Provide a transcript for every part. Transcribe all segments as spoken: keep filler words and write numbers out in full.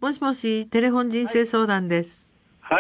もしもし、テレフォン人生相談です。 はい。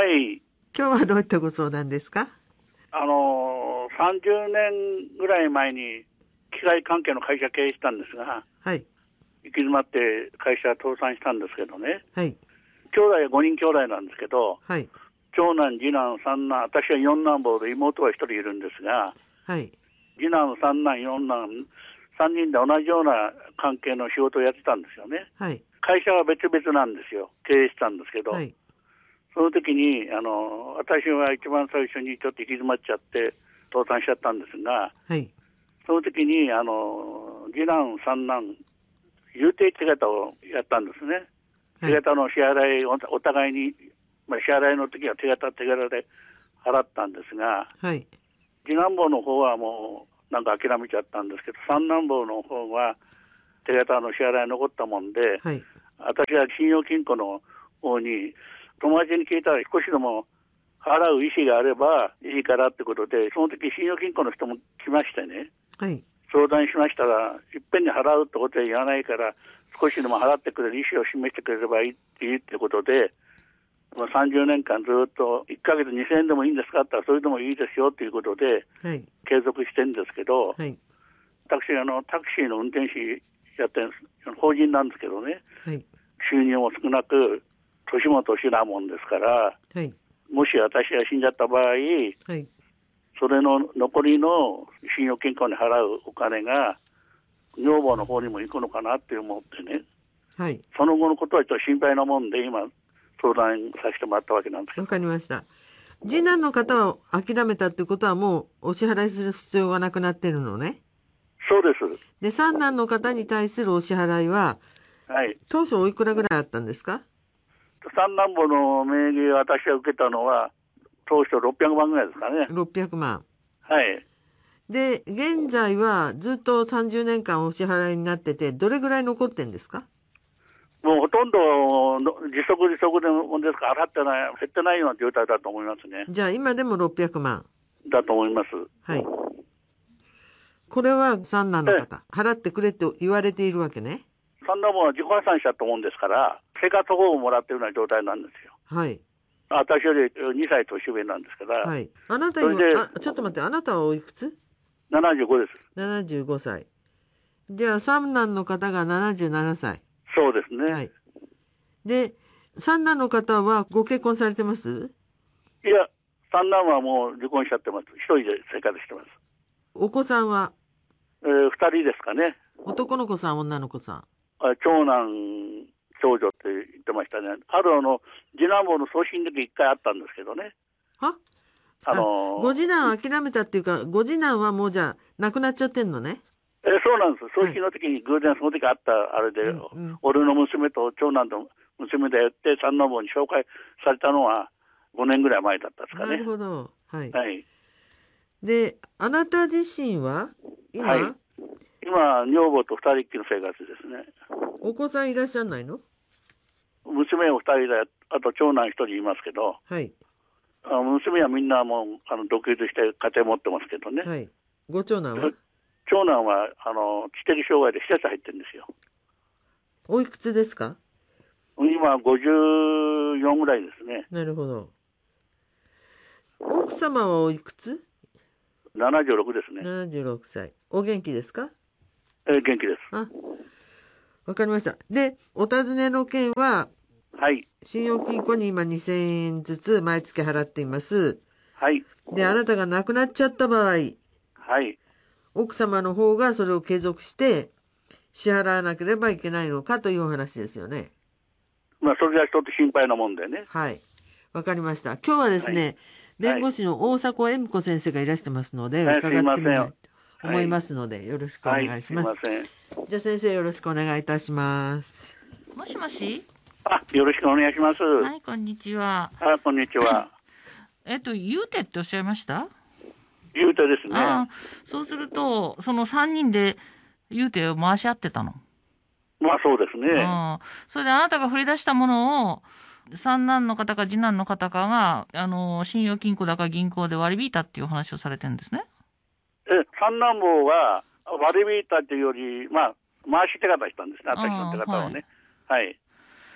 今日はどういったご相談ですか？ あのー、さんじゅうねんぐらい前に機械関係の会社経営したんですが、 はい。 行き詰まって会社倒産したんですけどね。 はい。 兄弟はごにん兄弟なんですけど、 はい。 長男、次男、三男、私は四男坊で妹は一人いるんですが、 はい。 次男、三男、四男、三人で同じような関係の仕事をやってたんですよね。 はい。 会社は別々なんですよ。経営したんですけど。 はい。 その時に、あの、私は一番最初にちょっと行き詰まっちゃって、倒産しちゃったんですが、 はい。 その時に、あの、次男、三男、有定手形をやったんですね。 はい。 手形の支払いをお互いに、まあ、支払いの時は手形手形で払ったんですが、 はい。 次男坊の方はもうなんか諦めちゃったんですけど、三男坊の方は手形の支払い残ったもんで、 はい。 私は信用金庫の方に友達に聞いたら少しでも払う意思があればいいからってことで、その時信用金庫の人も来ましてね、 はい。 相談しましたら、いっぺんに払うってことは言わないから、少しでも払ってくれる意思を示してくれればいいっていいってことで、まあ、さんじゅうねんかんずっといっかげつにせんえんでもいいんですかって言ったら、それでもいいですよっていうことではい。 継続してるんですけど、 はい。 私あのタクシーの運転手やってるんです。法人なんですけどね、 はい。 収入も少なく年も年なもんですから、 はい。 もし私が死んじゃった場合、 はい。 それの残りの信用金庫に払うお金が女房の方にも行くのかなって思ってね、 はい。 その後のことはちょっと心配なもんで今相談させてもらったわけなんですけわど。 かりました。次男の方を諦めたってことはもうお支払いする必要がなくなってるのね。 そうです。 で、三男の方に対するお支払いは、 はい。 当初おいくらぐらいあったんですか？ 三男坊の名義を私が受けたのは当初ろっぴゃくまんぐらいですかね。 ろっぴゃくまん。 はい。 で、現在はずっとさんじゅうねんかんお支払いになってて、どれぐらい残ってんですか？ もうほとんど自足自足でもんですから払ってない、減ってないような状態だと思いますね。 じゃあ今でもろっぴゃくまん。 だと思います。 はい。これは三男の方、払ってくれって言われているわけね。 三男坊は自己破産しちゃったもんですから、生活保護をもらってるような状態なんですよ。 はい。 私よりにさい年上なんですから。 はい。あなたそれで今、あ、ちょっと待って、あなたはおいくつ？ ななじゅうご です。 ななじゅうご 歳。じゃあ三男の方がななじゅうななさい。 そうですね。 はい。で、三男の方はご結婚されてます？ いや、三男はもう離婚しちゃってます。一人で生活してます。 お子さんは？ えー、二人ですかね。 男の子さん、女の子さん。 あ、長男、長女って言ってましたね。あるあの、次男坊の送信の時一回あったんですけどね。 はあのー、 ご次男諦めたっていうか、ご次男はもうじゃあ亡くなっちゃってんのね。 えー、そうなんです。送信の時に偶然その時あったあれで、 うんうん、 俺の娘と長男と娘でやって三男坊に紹介されたのはごねんぐらい前だったですかね。 なるほど。はい。 はい。 で、あなた自身は今、 はい、今、女房と二人っきりの生活ですね。 お子さんいらっしゃらないの？ 娘を二人で、あと長男一人いますけど、 はい。 あ娘はみんなもうあの独立して家庭持ってますけどね。 はい。ご長男は？ 長男はあの知的障害で施設入ってるんですよ。 おいくつですか？ 今ごじゅうよんぐらいですね。 なるほど。奥様はおいくつ？ ななじゅうろくですね。 ななじゅうろくさい。お元気ですか？ えー、元気です。 あ、わかりました。で、お尋ねの件は、 はい。 信用金庫に今にせんえんずつ毎月払っています。 はい。 で、あなたが亡くなっちゃった場合、 はい。 奥様の方がそれを継続して支払わなければいけないのかというお話ですよね。 まあ、それが一つ心配なもんでね。 はい。わかりました。今日はですね、はい、弁護士の大迫恵美子先生がいらしてますので、 はい、 伺ってみたいと思いますので、 はい、 よろしくお願いします。 はい、すいません。 じゃあ先生よろしくお願いいたします。 もしもし。 あ、よろしくお願いします。 はい、こんにちは。 あ、こんにちは。 えっと、ゆうてっておっしゃいました？ ゆうてですね。 ああ、そうすると、そのさんにんでゆうてを回し合ってたの？ まあそうですね。 ああ、それであなたが振り出したものを、三男の方か次男の方かが、あの、信用金庫だか銀行で割り引いたっていう話をされてるんですね。 え、三男坊は割り引いたというより、まあ、回し手形したんですね、私の手形をね。はい。はい。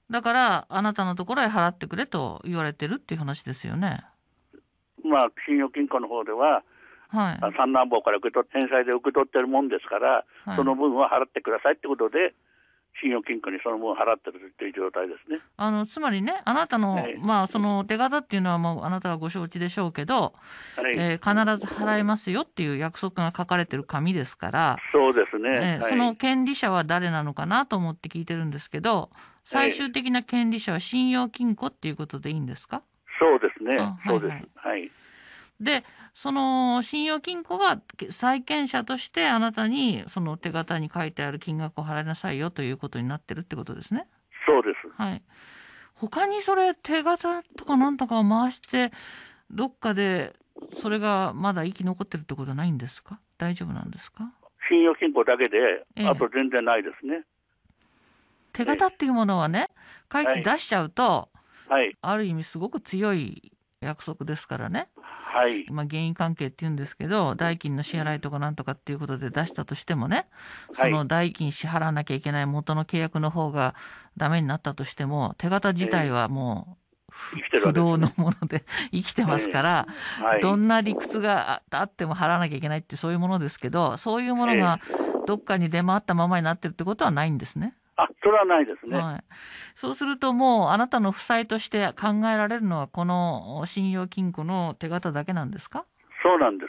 だから、あなたのところへ払ってくれと言われてるっていう話ですよね。 まあ、信用金庫の方では、 はい。 三男坊から受け取っ返済で受け取ってるもんですから、 はい、 その分は払ってくださいってことで、信用金庫にその分払ってるっていう状態ですね。 あの、つまりね、あなたの、はい、まあ、その手形っていうのはもうあなたはご承知でしょうけど、はい、えー、必ず払いますよっていう約束が書かれてる紙ですから、 そうですね。 えーはい、 その権利者は誰なのかなと思って聞いてるんですけど、最終的な権利者は信用金庫っていうことでいいんですか？ そうですね。 はいはい、 そうです。はい。 で、その信用金庫が債権者としてあなたにその手形に書いてある金額を払いなさいよということになってるってことですね。 そうです。 はい。他にそれ手形とかなんとかを回してどっかでそれがまだ生き残ってるってことはないんですか？大丈夫なんですか？ 信用金庫だけで、 ええ、 あと全然ないですね。 手形っていうものはね、書いて出しちゃうと、 はい、 ある意味すごく強い約束ですからね。 はい。 まあ、原因関係って言うんですけど、代金の支払いとかなんとかっていうことで出したとしてもね、その代金支払わなきゃいけない元の契約の方がダメになったとしても、手形自体はもう不動のもので生きてますから、どんな理屈があっても払わなきゃいけないってそういうものですけど、そういうものがどっかに出回ったままになってるってことはないんですね。 あ、それはないですね。 はい。そうするともうあなたの負債として考えられるのはこの信用金庫の手形だけなんですか？ そうなんです。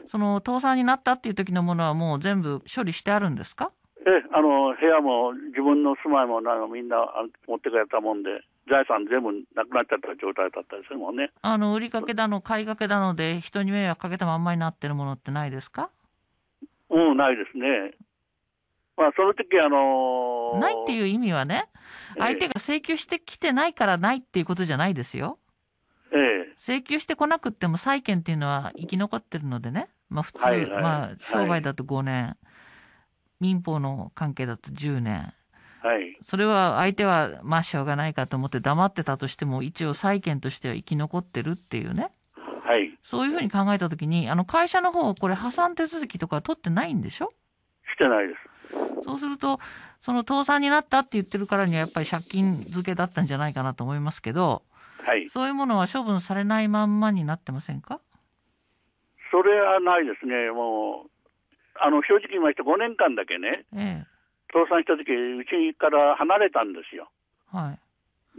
その倒産になったっていう時のものはもう全部処理してあるんですか？ え、あの、部屋も自分の住まいもなのみんな持ってかれたもんで、財産全部なくなっちゃった状態だったりするもんね。 あの、売りかけだの、買いかけだので人に迷惑かけたまんまになってるものってないですか？ うん、ないですね。まあ、その時あのー、 ないっていう意味はね、相手が請求してきてないからないっていうことじゃないですよ。 ええ。 請求してこなくっても債権っていうのは生き残ってるのでね。まあ普通、 はいはい、 まあ商売だとごねん、はい、民法の関係だとじゅうねん。 はい。 それは相手はまあしょうがないかと思って黙ってたとしても一応債権としては生き残ってるっていうね。 はい。 そういうふうに考えたときに、あの会社の方これ破産手続きとか取ってないんでしょ？ してないです。 そうすると、その倒産になったって言ってるからにはやっぱり借金付けだったんじゃないかなと思いますけど、 はい。 そういうものは処分されないまんまになってませんか？ それはないですね。もう、あの、正直言いましてごねんかんだけね、 ええ、 倒産した時、うちから離れたんですよ。 はい。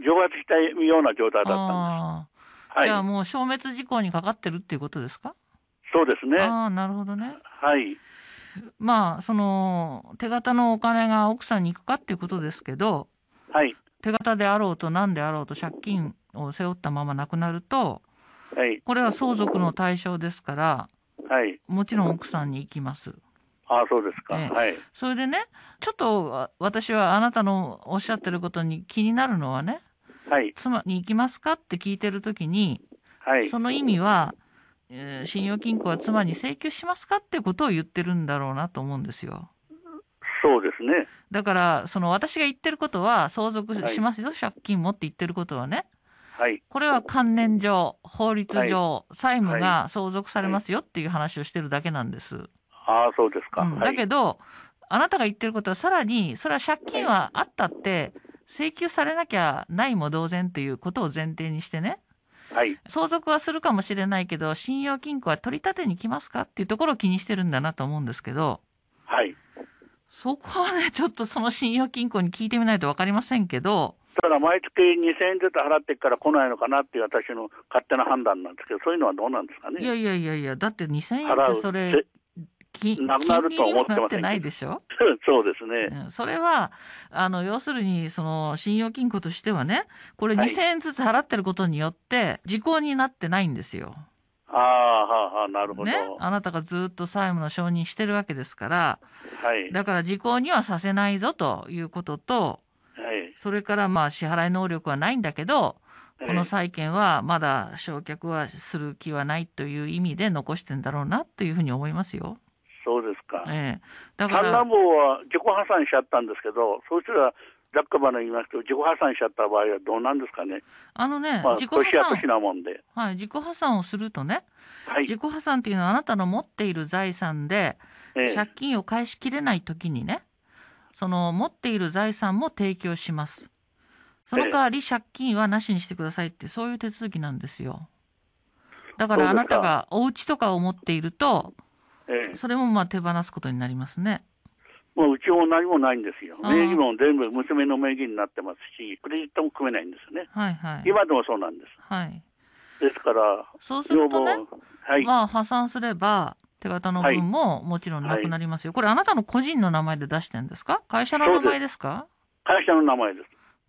蒸発したような状態だったんです。 ああ、はい。じゃあもう消滅事項にかかってるっていうことですか？ そうですね。 ああ、なるほどね。 はい。 まあ、その、手形のお金が奥さんに行くかっていうことですけど、 はい。 手形であろうと何であろうと借金を背負ったまま亡くなると、 はい。 これは相続の対象ですから、 はい。 もちろん奥さんに行きます。 ああ、そうですか。 ええ、 はい。 それでね、ちょっと私はあなたのおっしゃってることに気になるのはね、 はい。 妻に行きますかって聞いてるときに、 はい。 その意味は、えー、信用金庫は妻に請求しますかってことを言ってるんだろうなと思うんですよ。 そうですね。 だから、その私が言ってることは相続しますよ、はい、借金もって言ってることはね。はい。これは関連上、法律上、はい、債務が相続されますよっていう話をしてるだけなんです。はい、 ああ、そうですか。 うん、だけど、あなたが言ってることはさらに、それは借金はあったって、請求されなきゃないも同然ということを前提にしてね。はい。相続はするかもしれないけど、信用金庫は取り立てに来ますかっていうところを気にしてるんだなと思うんですけど。はい。そこはね、ちょっとその信用金庫に聞いてみないと分かりませんけど。 ただ毎月にせんえんずつ払ってから来ないのかなっていう私の勝手な判断なんですけど、そういうのはどうなんですかね。 いやいやいやいや、だってにせんえんってそれ、金なくなるとは思ってません。 なってないでしょそうですね。 それは、あの、要するに、その、信用金庫としてはね、これにせんえんずつ払ってることによって、時効になってないんですよ。 ああ、はあ、なるほど。 ね。あなたがずっと債務の承認してるわけですから、 はい。 だから時効にはさせないぞということと、はい。それからまあ支払い能力はないんだけど、この債権はまだ償却はする気はないという意味で残してんだろうなというふうに思いますよ。 そうですか。 ええ。だから。 三男坊は自己破産しちゃったんですけど、そうしたら、ざっくばらに言いますと、自己破産しちゃった場合はどうなんですかね。 あのね、 まあ、 自己破産。 年や年なもんで。 はい、自己破産をするとね、 はい、 自己破産っていうのはあなたの持っている財産で、ええ、借金を返しきれないときにね、その持っている財産も提供します。 その代わり借金はなしにしてくださいって、そういう手続きなんですよ。だからあなたがお家とかを持っていると、 ええ、 それもまあ手放すことになりますね。 もううちも何もないんですよ。名義も全部娘の名義になってますし、クレジットも組めないんですね。 はいはい。 今でもそうなんです。 はい。 ですから、 そうするとね、 はい、 まあ破産すれば、手形の分ももちろんなくなりますよ。はい、これあなたの個人の名前で出してるんですか？会社の名前ですか？ 会社の名前です。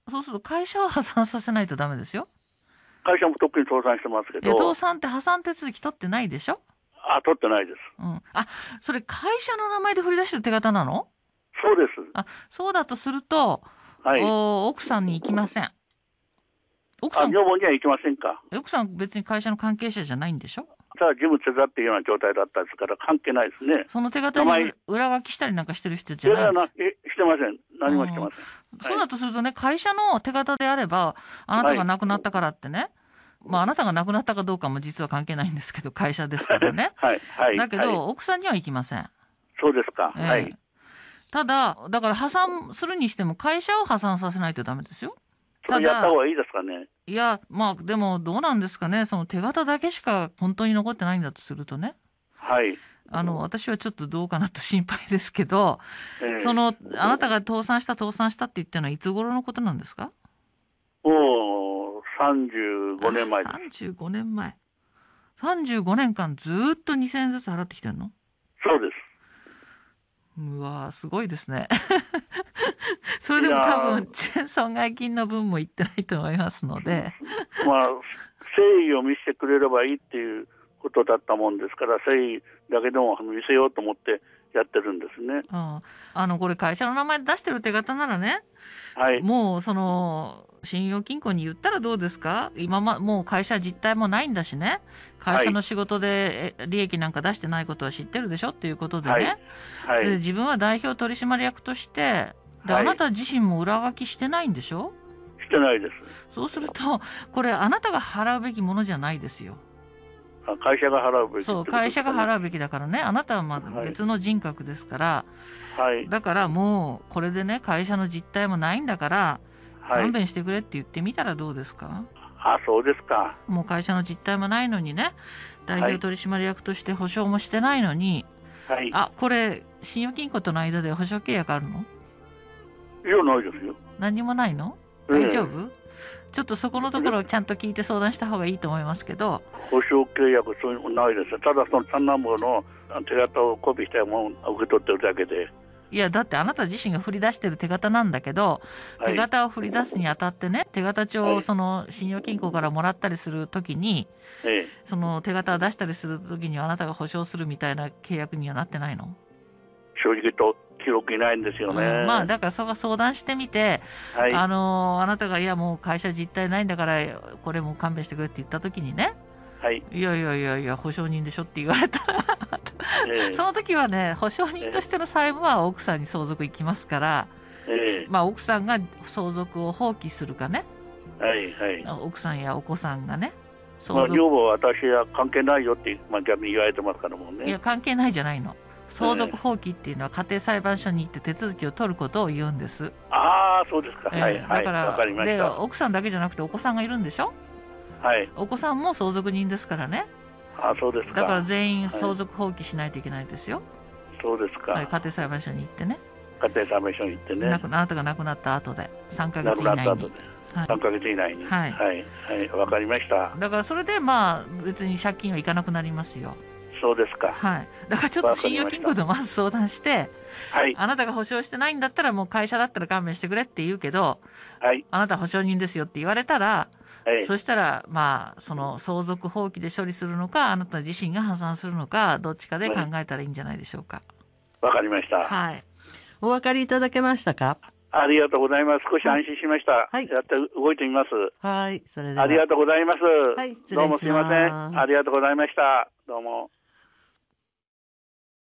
そうすると会社を破産させないとダメですよ。 会社もとっくに倒産してますけど。 倒産って破産手続き取ってないでしょ？ あ、取ってないです。 うん。あ、それ会社の名前で振り出してる手形なの？ そうです。 あ、そうだとすると、はい、お奥さんに行きません。 奥さん、女房には行きませんか？ 奥さん別に会社の関係者じゃないんでしょ？ ただ事務手伝っているような状態だったですから関係ないですね。 その手形に裏書きしたりなんかしてる人じゃない？ いやいや、え、してません。何もしてません。 うん、そうだとするとね、会社の手形であれば、あなたが亡くなったからってね、はい、まああなたが亡くなったかどうかも実は関係ないんですけど、会社ですからね。 はい、はい。 だけど、はい、奥さんには行きません。 そうですか。 えー、 はい。 ただ、だから破産するにしても会社を破産させないとダメですよ。 ただ、やった方がいいですかね。 いや、まあ、でもどうなんですかね。その手形だけしか本当に残ってないんだとするとね。 はい。 あの、私はちょっとどうかなと心配ですけど、 えー、 その、あなたが倒産した、倒産したって言ったのはいつ頃のことなんですか？ おー、さんじゅうごねんまえです。 さんじゅうごねんまえ。さんじゅうごねんかんずーっとにせんえんずつ払ってきてんの？ そうです。 うわー、すごいですね。それでも多分、損害金の分も言ってないと思いますので。 まあ、誠意を見せてくれればいいっていうことだったもんですから、誠意だけでも見せようと思ってやってるんですね。 うん、あの、これ会社の名前出してる手形ならね、 はい、 もう、その、信用金庫に言ったらどうですか？今ま、もう会社実態もないんだしね。会社の仕事で利益なんか出してないことは知ってるでしょっていうことでね。はいはい、で自分は代表取締役として、で、はい、あなた自身も裏書きしてないんでしょ？ してないです。 そうすると、これあなたが払うべきものじゃないですよ。 会社が払うべき、ね、 そう、会社が払うべきだからね。あなたはまだ別の人格ですから。はい。だからもう、これでね、会社の実態もないんだから、はい、勘弁してくれって言ってみたらどうですか？ あ、そうですか。 もう会社の実態もないのにね、代表取締役として保証もしてないのに、はい。あ、これ、信用金庫との間で保証契約あるの？ いや、ないですよ。 何にもないの？大丈夫？ええ、ちょっとそこのところをちゃんと聞いて相談した方がいいと思いますけど。 保証契約そういうのないです。ただその三男坊の手形をコピーしたものを受け取ってるだけで。 いや、だってあなた自身が振り出してる手形なんだけど、はい、手形を振り出すにあたってね、手形帳をその信用金庫からもらったりするときに、はい、その手形を出したりするときにはあなたが保証するみたいな契約にはなってないの？ 正直と記録いないんですよね。 うん、まあだからそこが相談してみて、はい、あのあなたがいやもう会社実態ないんだからこれもう勘弁してくれって言ったときにね、はい、いやいやいやいや保証人でしょって言われたらえー、その時はね保証人としての債務は奥さんに相続行きますから、えー、まあ奥さんが相続を放棄するかね、はいはい、奥さんやお子さんがね相続、まあ、女房は私は関係ないよって、まあ、逆に言われてますからもんね。 いや関係ないじゃないの。相続放棄っていうのは家庭裁判所に行って手続きを取ることを言うんです。 ああそうですか、えー、はいはい、だからわかりました。 で奥さんだけじゃなくてお子さんがいるんでしょ。はい、お子さんも相続人ですからね。 あそうですか。 だから全員相続放棄しないといけないですよ。はい、 そうですか、 はい。家庭裁判所に行ってね。 家庭裁判所に行ってね。 あなたが亡くなった後でさんかげつ以内に。亡くなった後で、 はい、さんかげつ以内に。はいはいはいわかりました。 だからそれでまあ別に借金はいかなくなりますよ。 そうですか。 はい。だからちょっと信用金庫とまず相談して、はい。あなたが保証してないんだったらもう会社だったら勘弁してくれって言うけど、はい。あなた保証人ですよって言われたら、はい。そしたら、まあ、その相続放棄で処理するのか、あなた自身が破産するのか、どっちかで考えたらいいんじゃないでしょうか。 わかりました。 はい。 お分かりいただけましたか？ ありがとうございます。少し安心しました。はい。やって動いてみます。 はい。それでは。 ありがとうございます。 はい。失礼します。 どうもすいません。ありがとうございました。どうも。